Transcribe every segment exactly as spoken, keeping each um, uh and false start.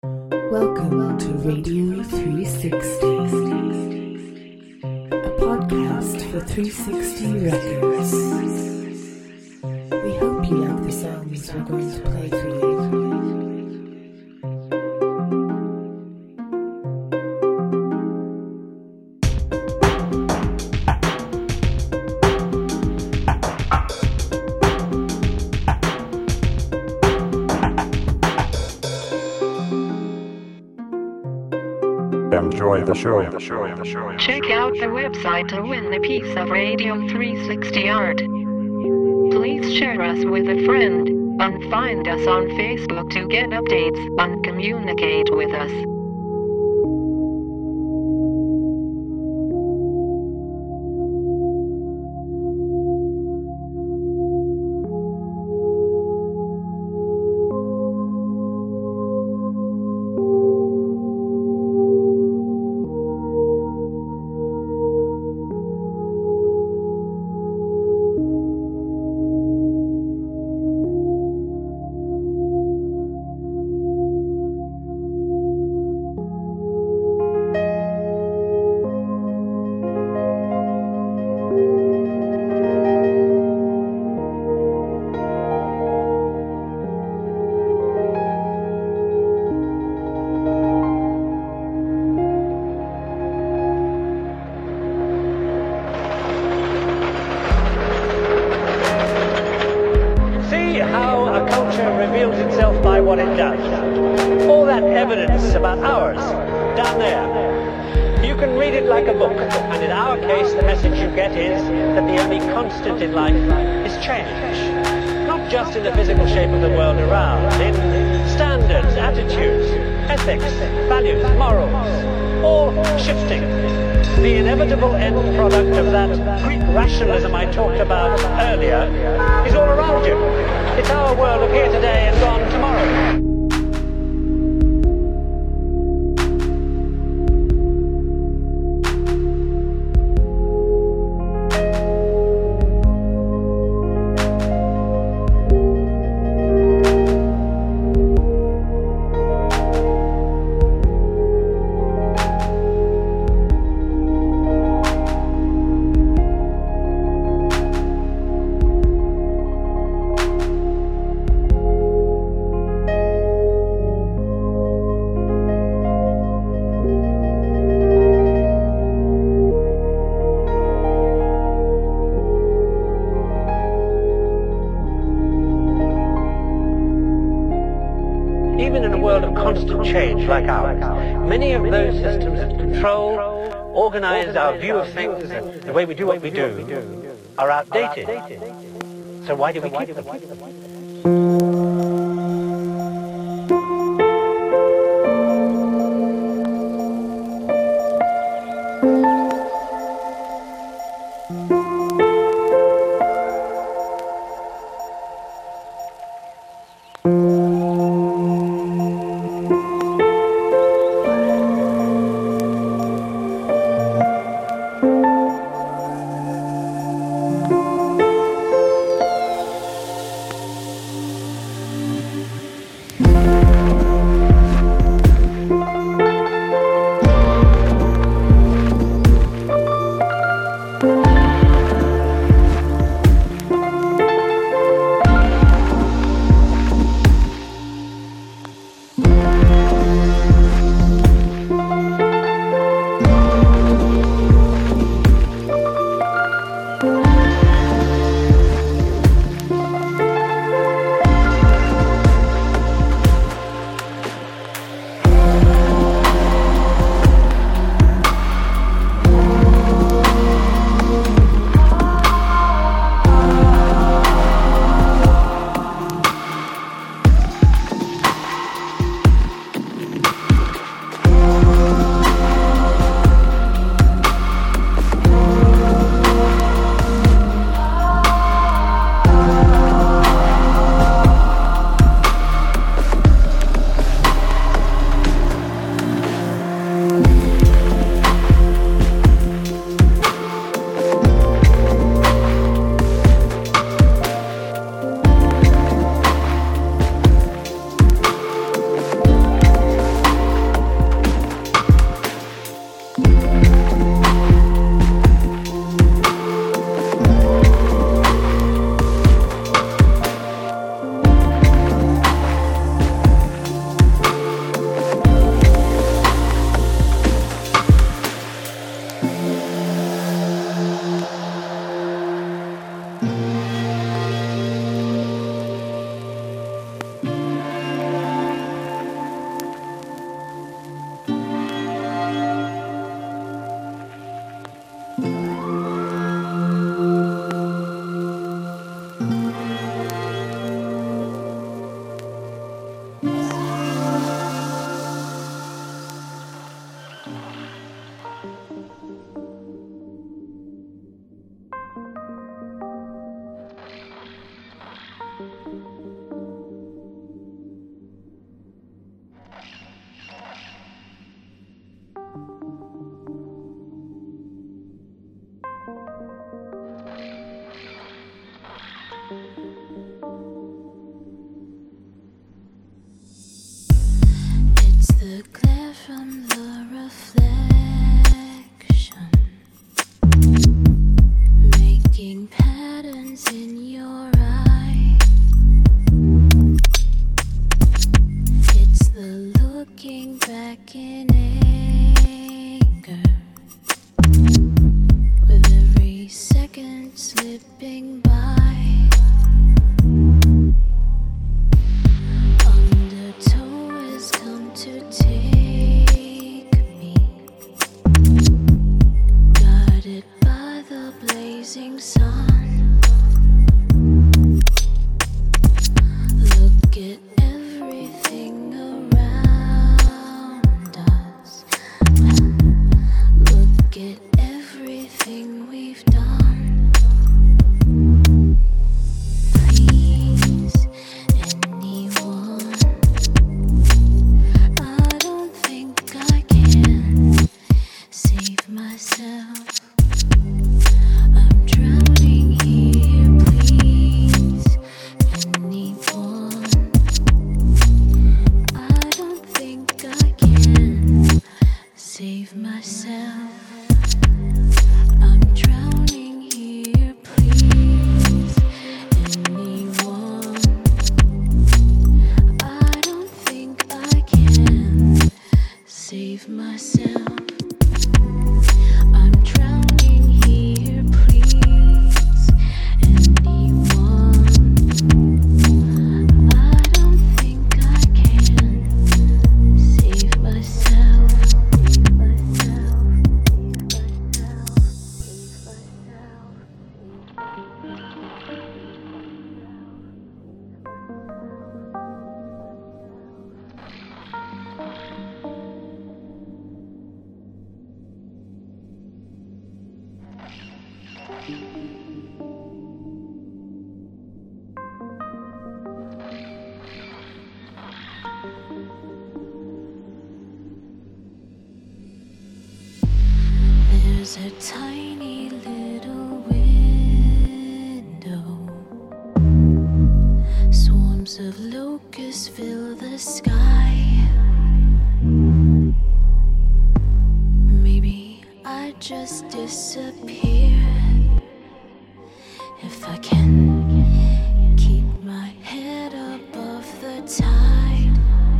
Welcome to Radio three sixty, a podcast for three sixty Records. We hope you like the songs we're going to play for you. Enjoy the show, the show, the show. Check out the website to win a piece of Radio three sixty art. Please share us with a friend, and find us on Facebook to get updates and communicate with us. In the physical shape of the world around, in standards, attitudes, ethics, values, morals, all shifting. The inevitable end product of that Greek rationalism I talked about earlier is all around you. It's our world of here today and gone tomorrow. Change like ours. Many of those systems that control, organize our view of things, and the way we do what we do, are outdated. So why do we keep them? the glare from the reflection, making patterns in your eye. It's the looking back in anger, with every second slipping by. Undertow has come to take me, guided by the blazing sun. Look at everything around us. Look at everything we've done. Please, anyone, I don't think I can save myself. I'm drowning here, please, anyone. I don't think I can save myself. I'm drowning here, please, anyone. I don't think I can save myself. I'm drowning here, please, anyone. I don't think I can save myself. Save myself. There's a tiny little window. Swarms of locusts fill the sky. Maybe I just disappear if I can keep my head above the tide.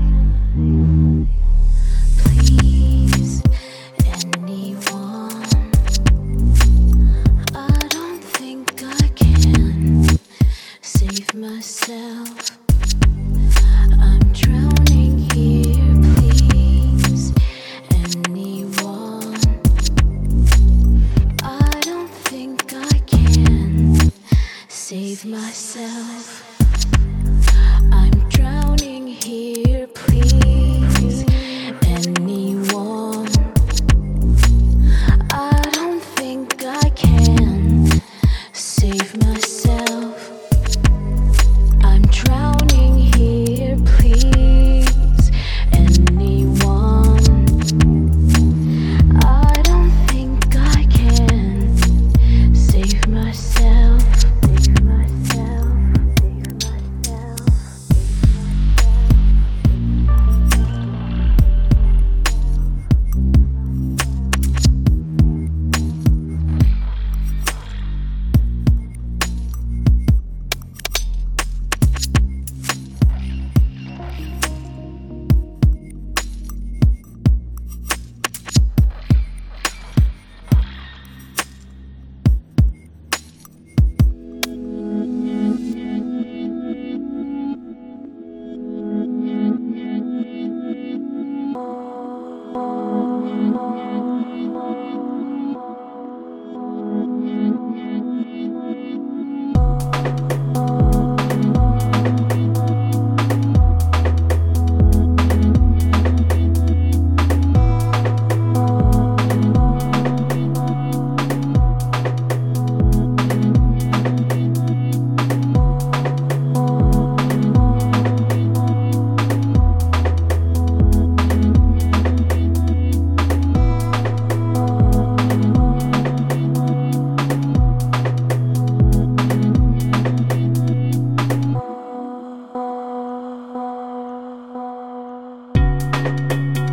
Please, anyone. I don't think I can save myself. I'm drowning here, please, anyone. I don't think I can save myself. I'm drowning here, please, anyone. I don't think I can save myself. I'm drowning here, please, anyone. I don't think I can save myself. Save myself. Save myself. Thank you.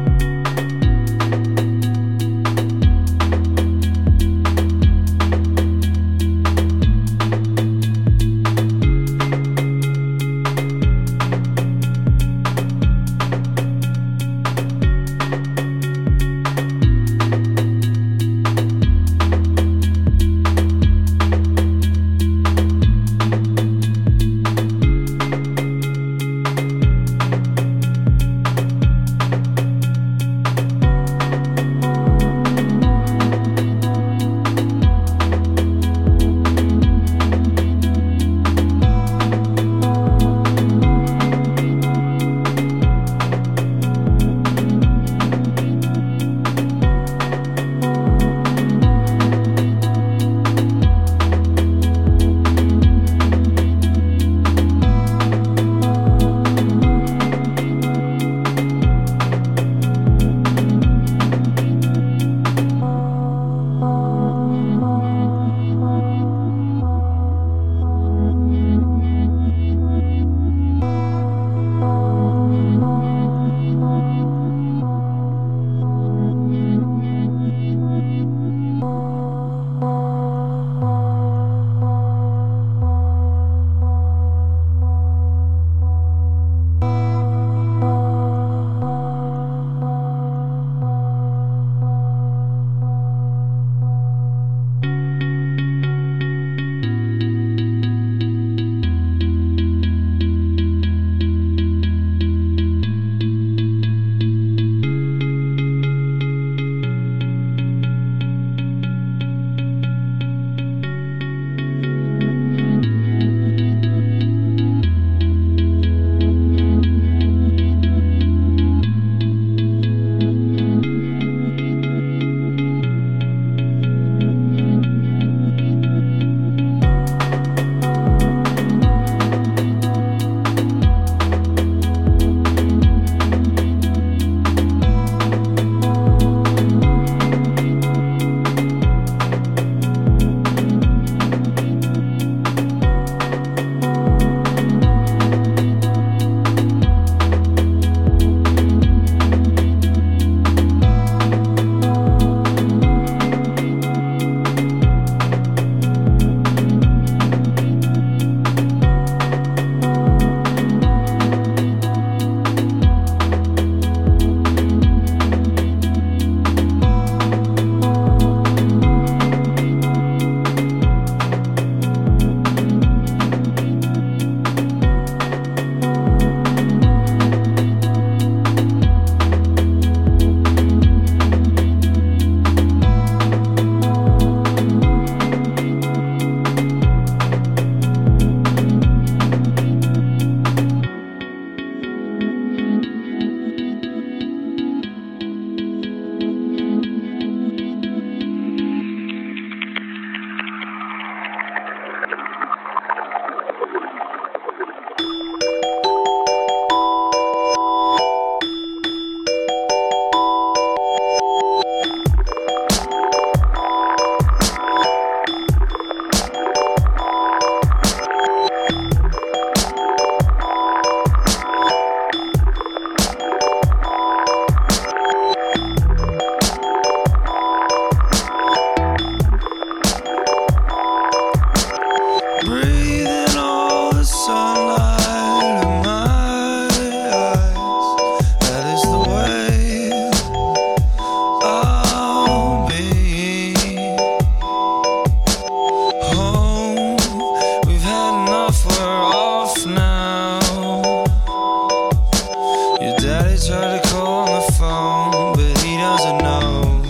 phone, but he doesn't know.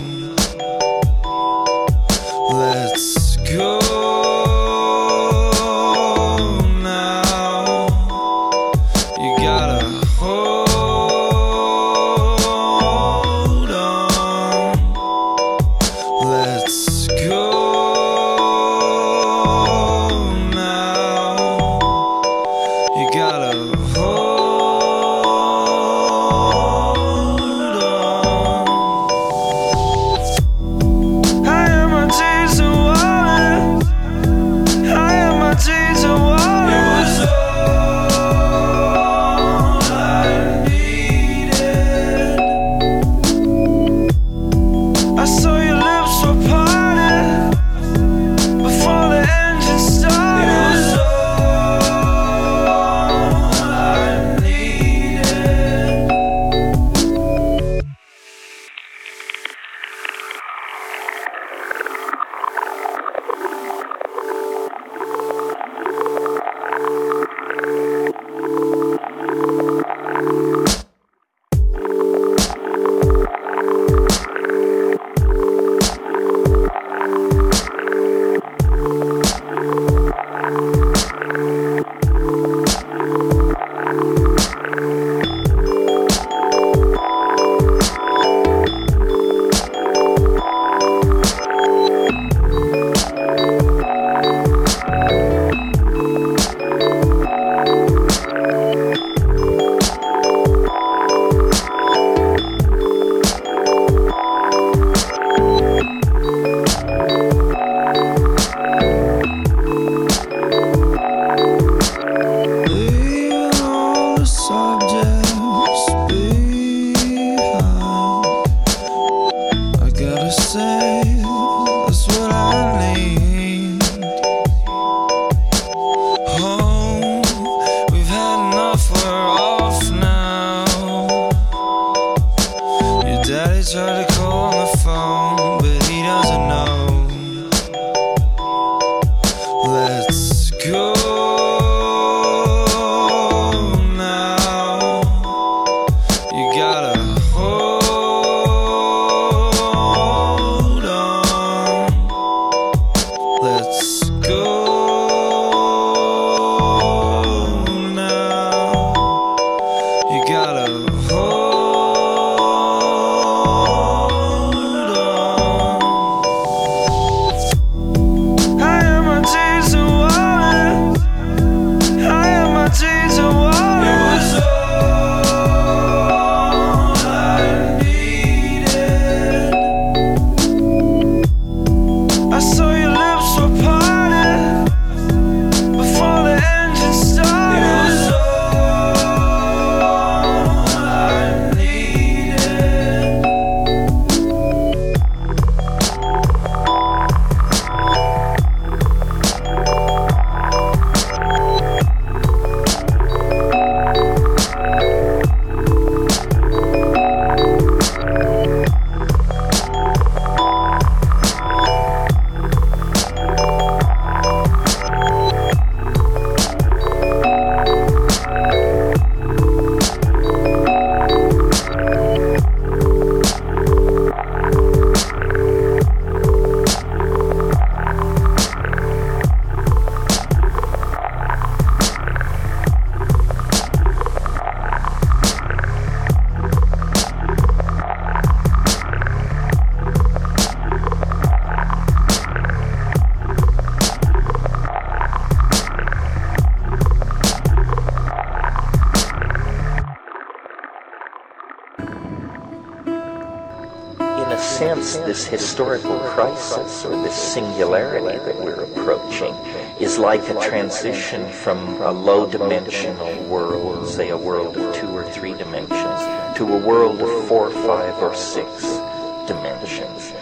Let's go now. You gotta hold on. Let's go now. You gotta hold tried to call on the phone, but he doesn't know. Let's go now. You gotta hold on. Let's go now. You gotta hold. In a sense, this historical crisis, or this singularity that we're approaching, is like a transition from a low-dimensional world, say a world of two or three dimensions, to a world of four, five, or six dimensions.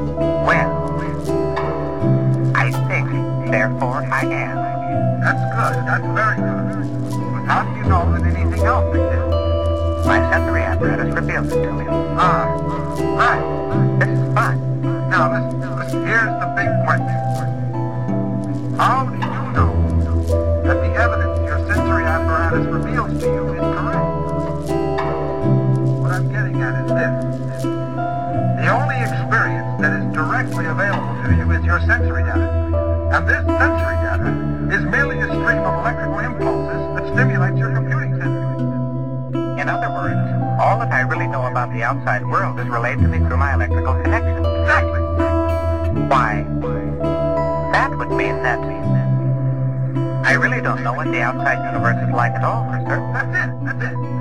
Well, I think, therefore I am. That's good. That's very good. But how do you know that anything else exists? My sensory apparatus reveals it to me. Ah, right. This is fun. Now, listen, listen. Here's the big question. How do you know that the evidence your sensory apparatus reveals to you is correct? What I'm getting at is this. The only experience that is directly available to you is your sensory data. And this sensory data is merely a stream of electrical impulses that stimulates your computing center. In other words, all that I really know about the outside world is relayed to me through my electrical connection. Exactly. Why? That would mean that I really don't know what the outside universe is like at all, for certain. That's it. That's it.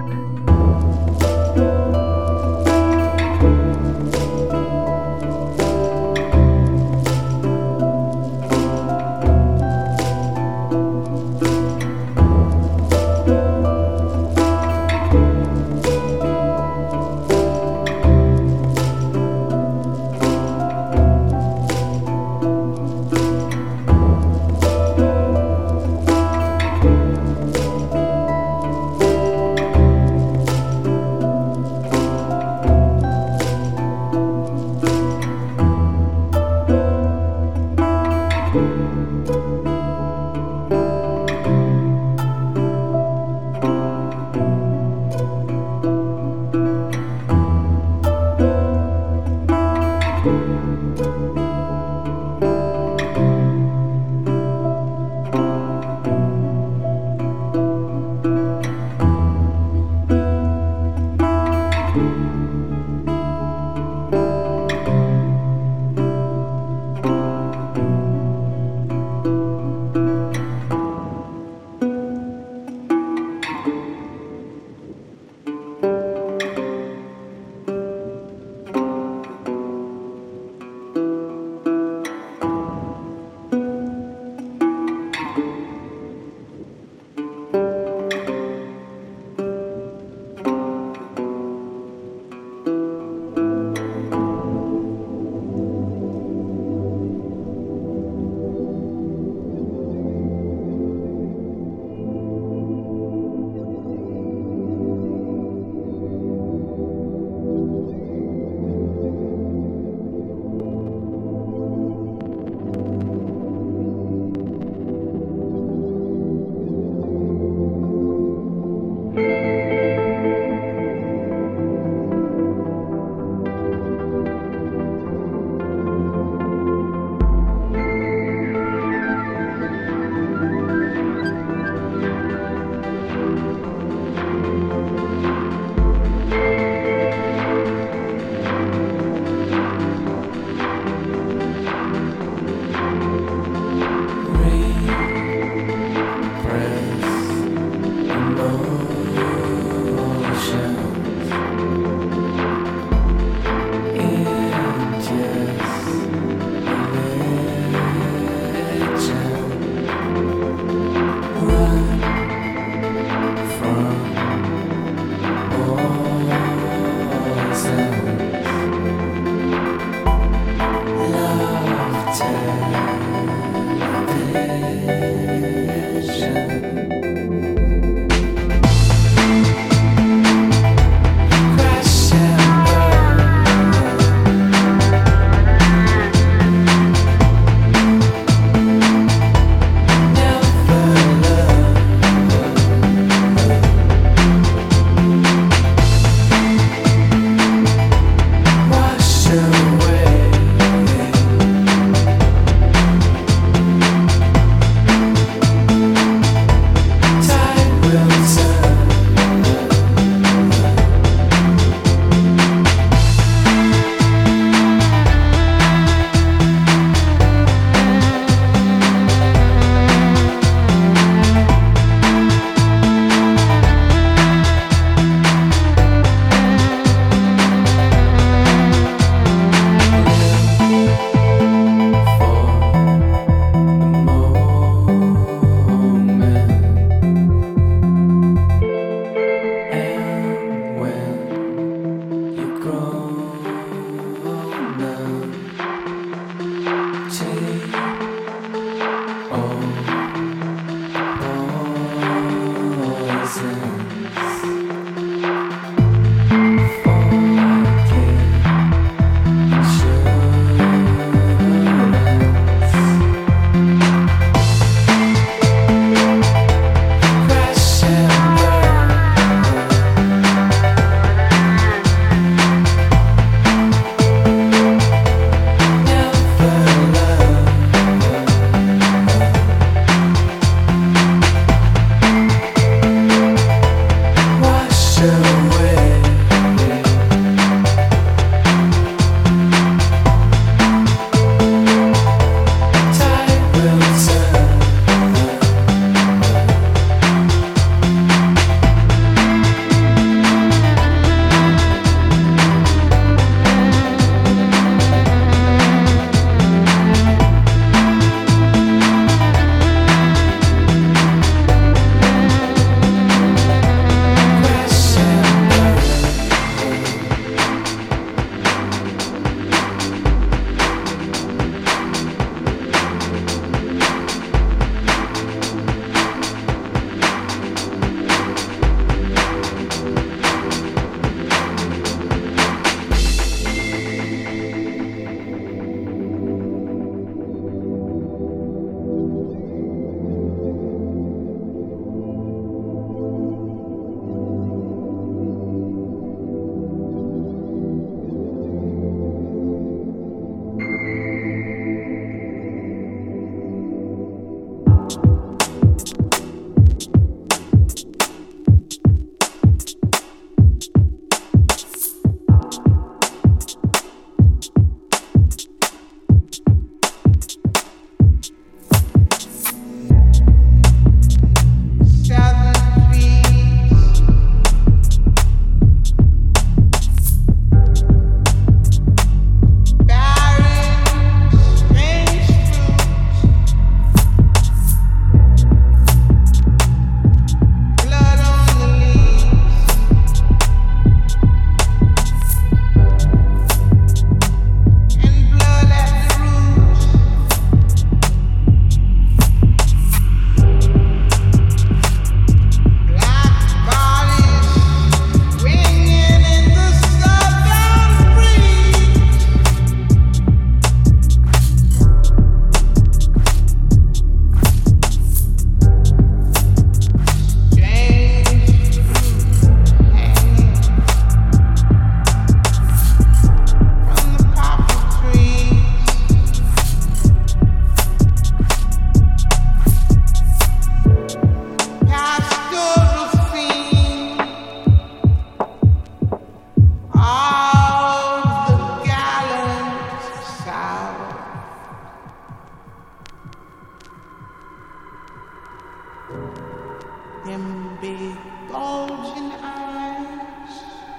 Them big bulging eyes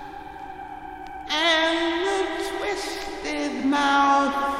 and the twisted mouth.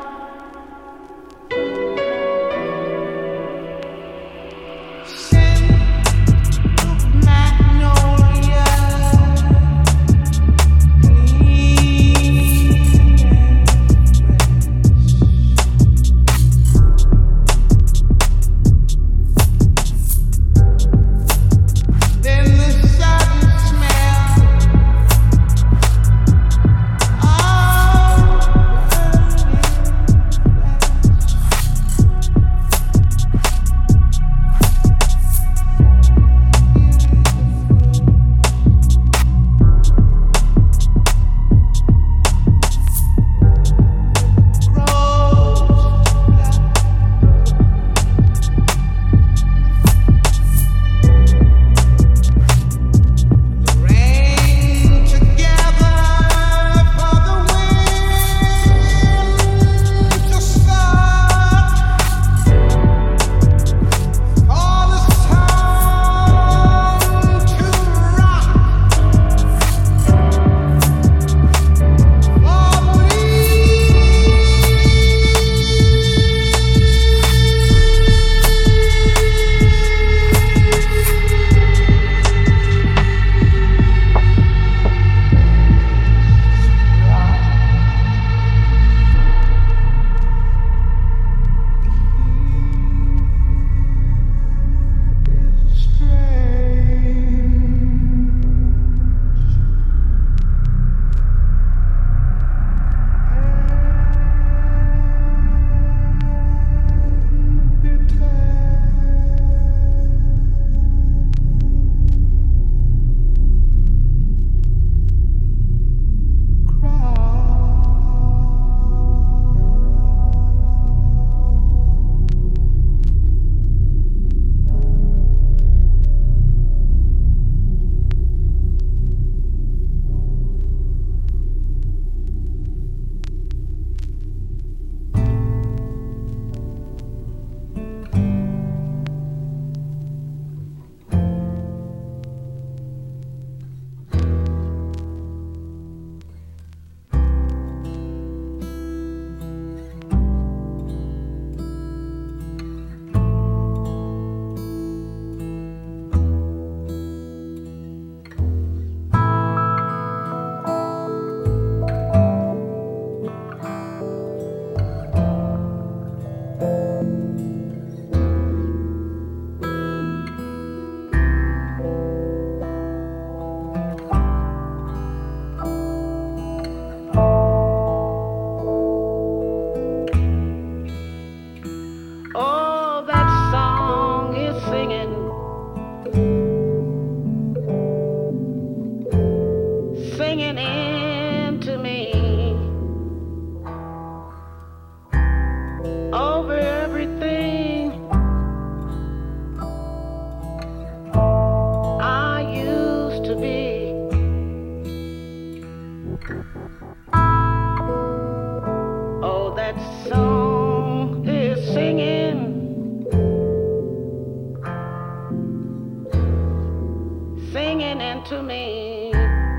To me,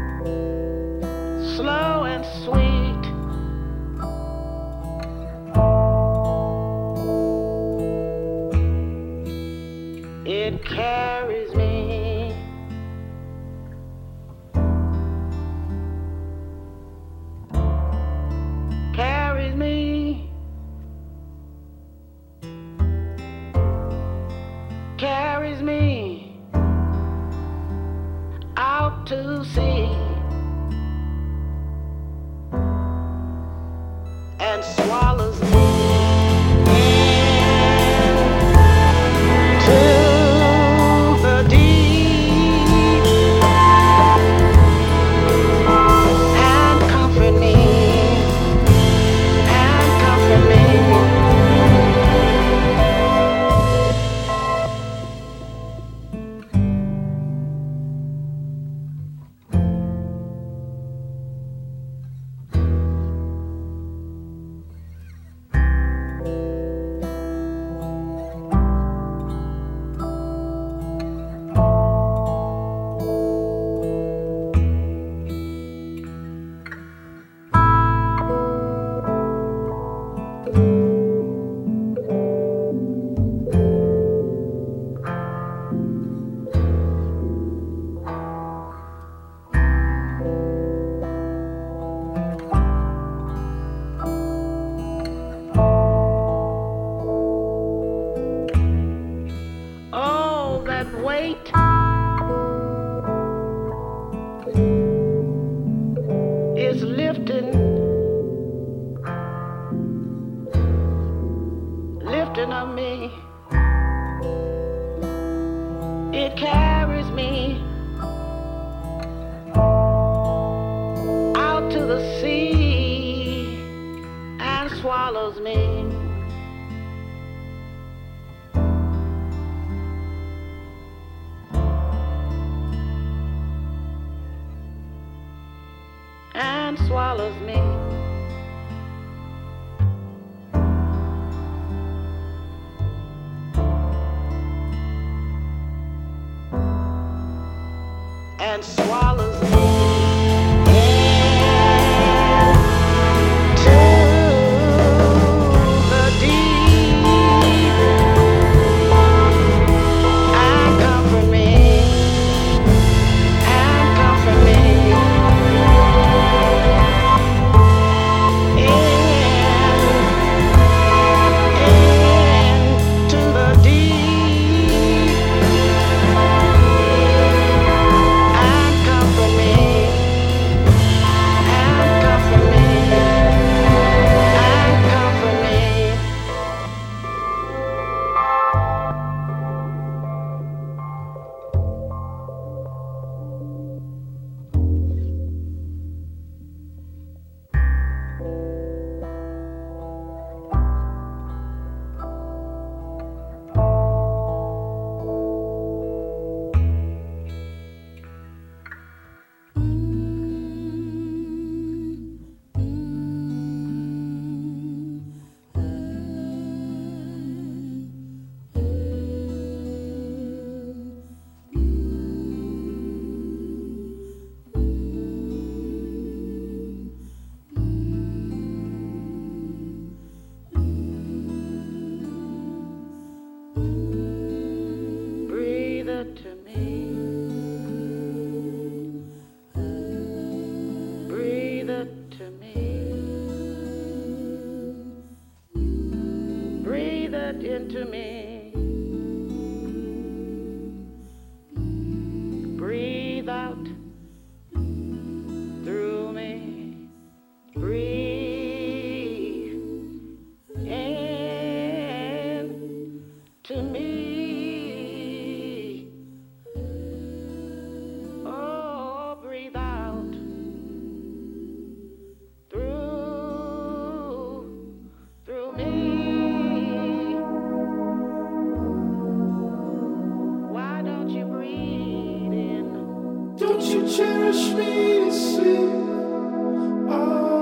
slow and sweet. It carries me. Carries me. Carries me. Out to sea and swallows me into the deep and comfort me and comfort me. Into me, breathe out through me, breathe in to me, oh, breathe out through, through me. Cherish me to sleep. Ah,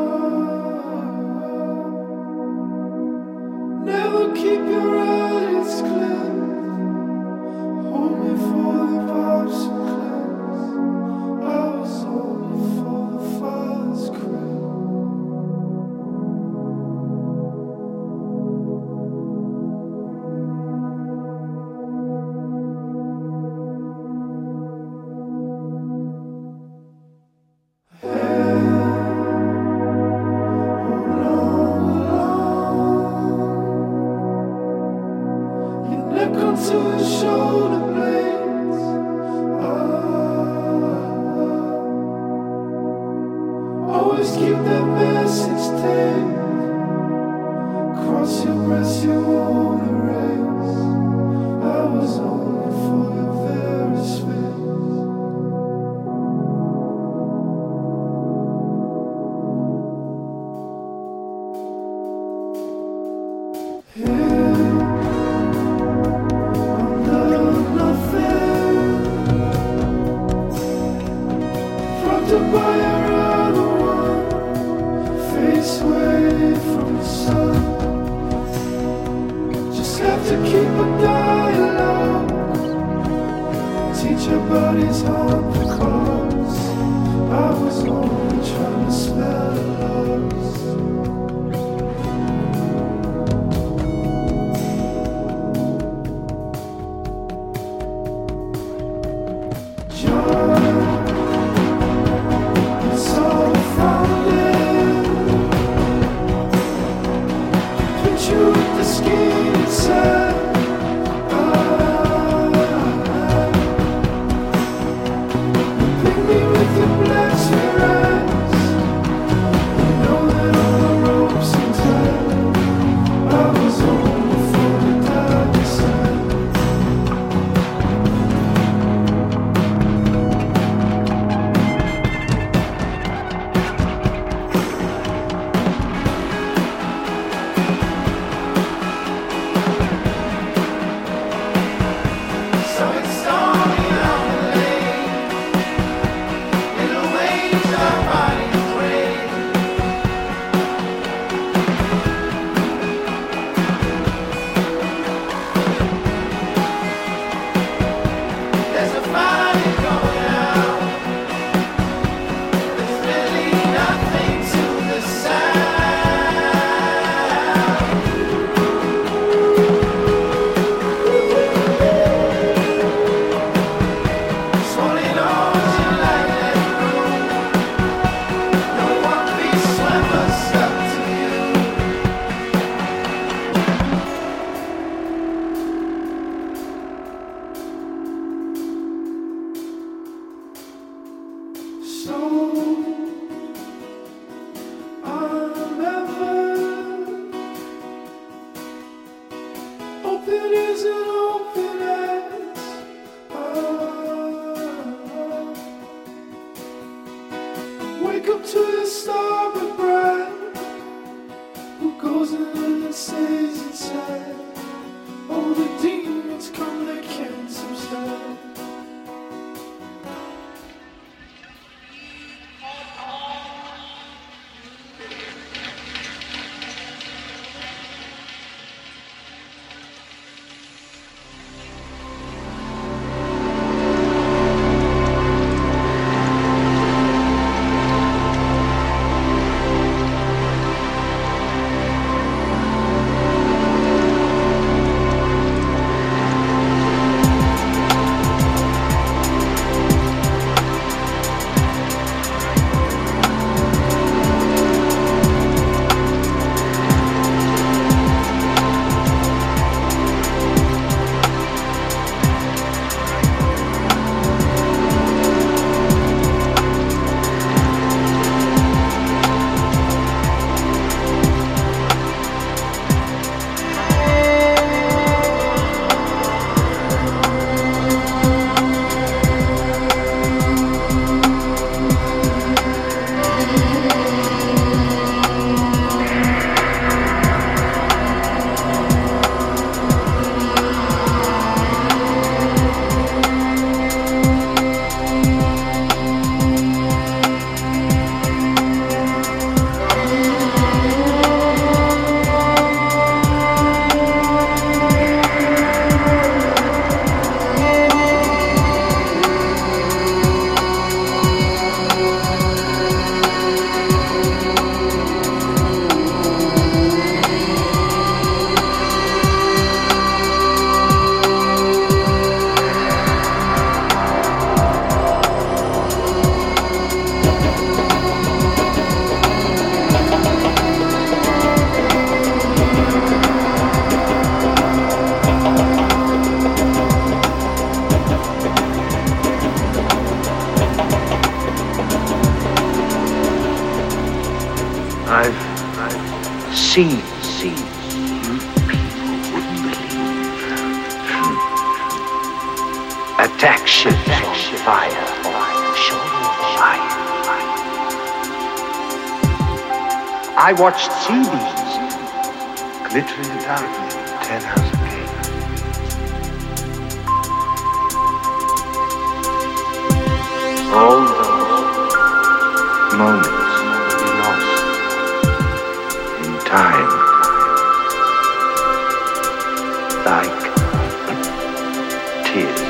never keep your eyes clear. Hold me for the pops and clams. I was only for the father's crib. To the shoulder blades, ah, always keep that message taped. Cross your breast, you won't erase. I was only for your very space. By your other one, face away from the sun. Just have to keep a dialogue. Teach your bodies on the cause. I was only trying to smell loves. you with the skin inside. seen, seen, you people wouldn't believe. Attack ships on fire, show fire. I watched sea beams glitter in the darkness of ten hours a day. All those moments will be lost in time, like tears.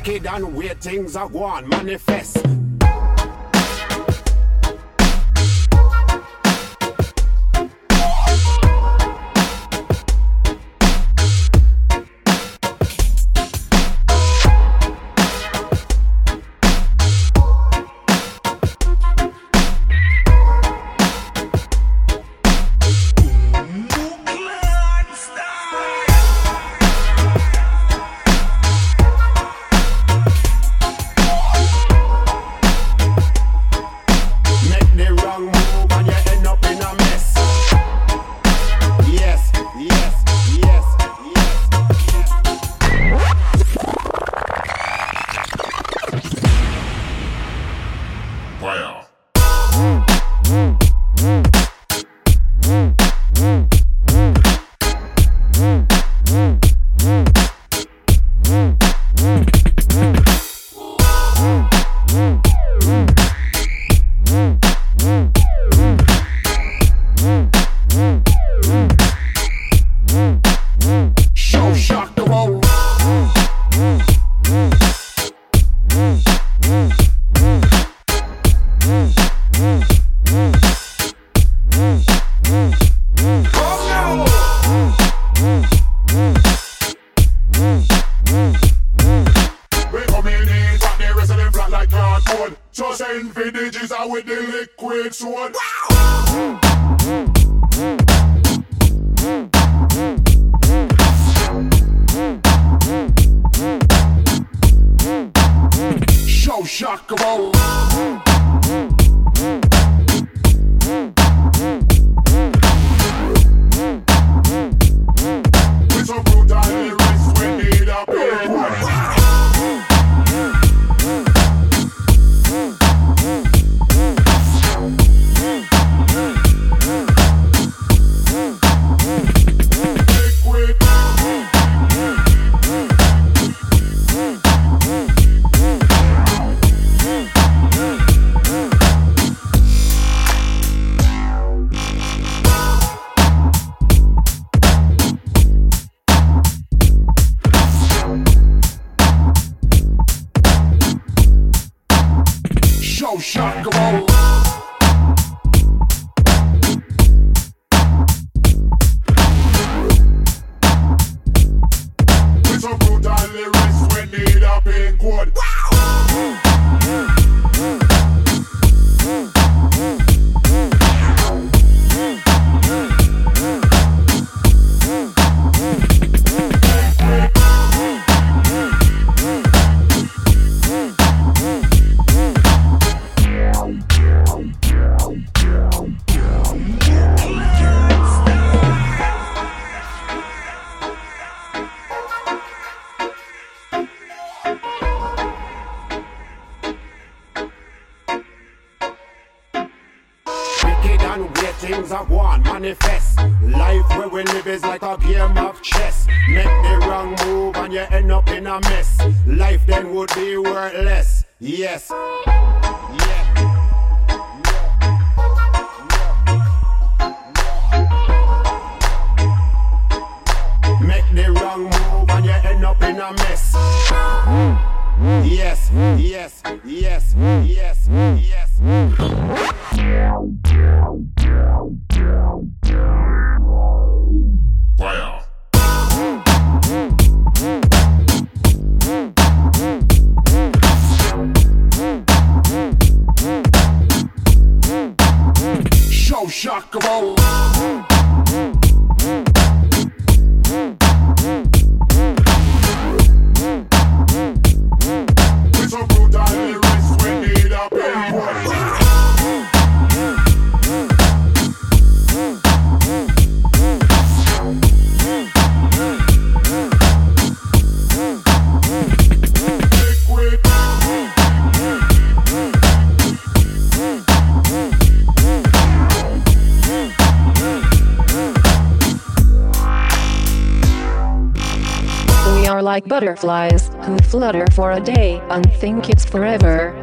Wicked and weird things are going manifest. Like butterflies who flutter for a day and think it's forever.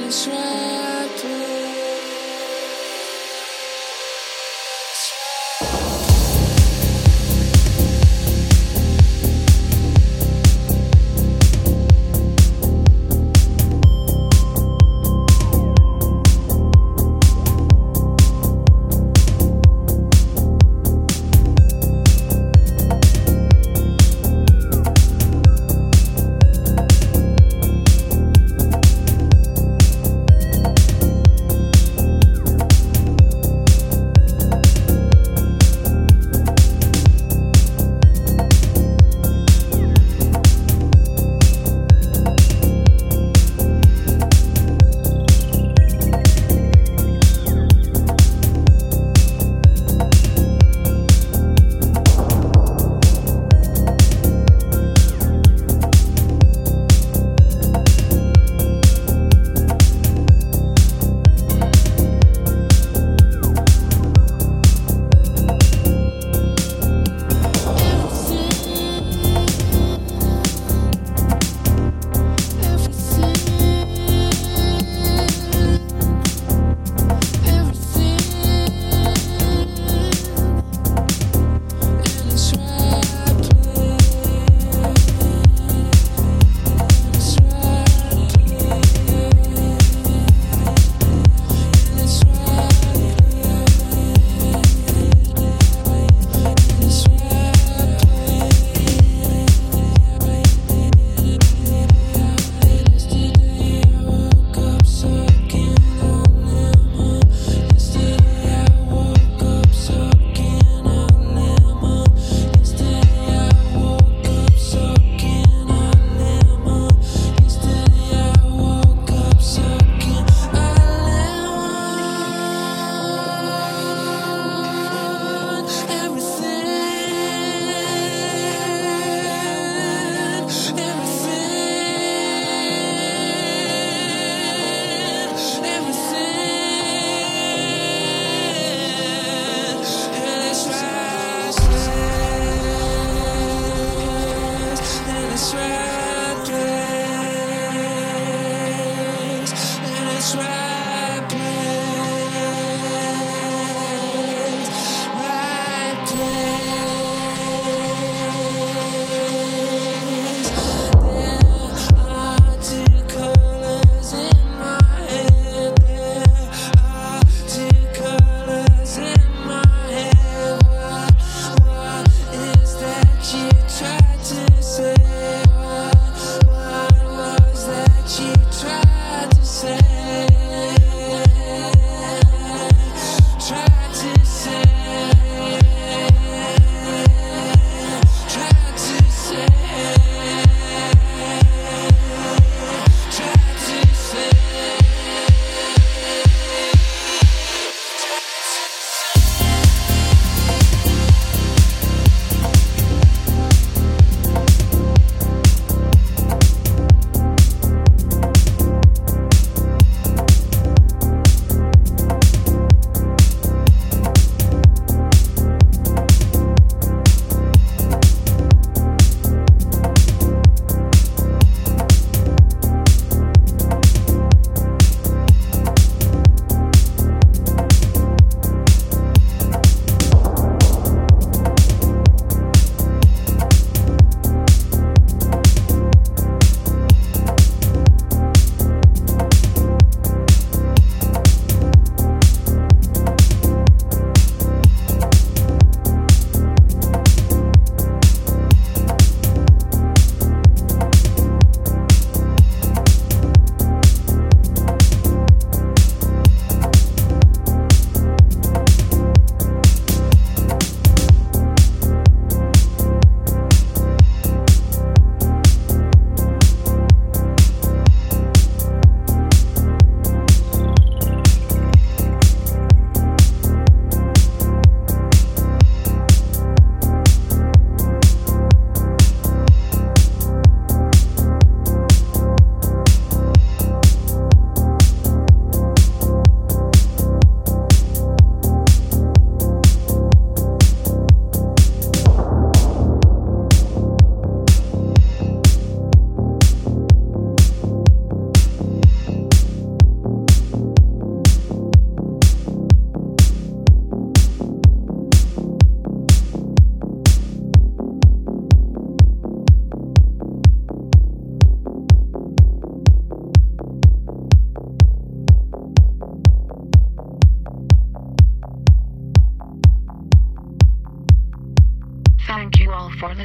Thank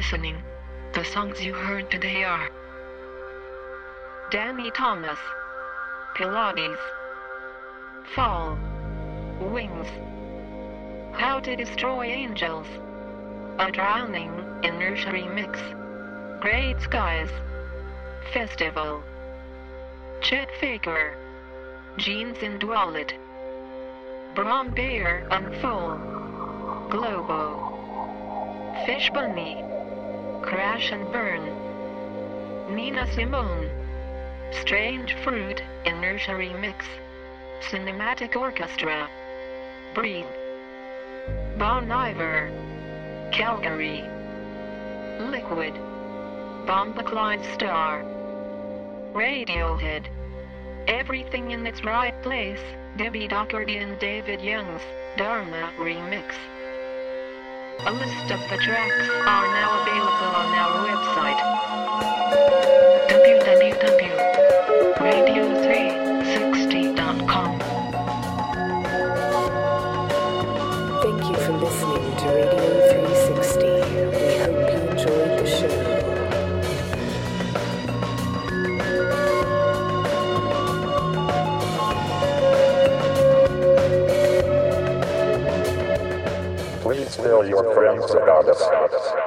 listening. The songs you heard today are Danny Thomas, Pilates, Fall, Wings, How to Destroy Angels, A Drowning in Nursery Mix, Great Skies, Festival, Chet Faker, Jeans and Wallet, Brown Bear Unfold, Globo, Fish Bunny, Crash and Burn, Nina Simone, Strange Fruit in Nursery Mix, Cinematic Orchestra, Breathe, Bon Iver, Calgary, Liquid, Bomba Clyde Star, Radiohead, Everything in Its Right Place, Debbie Doherty and David Young's Dharma Remix. A list of the tracks are now available on our website, w w w dot radio three sixty dot com. Thank you for listening to Radio three sixty. We hope you enjoyed the show. Please tell your friends about us.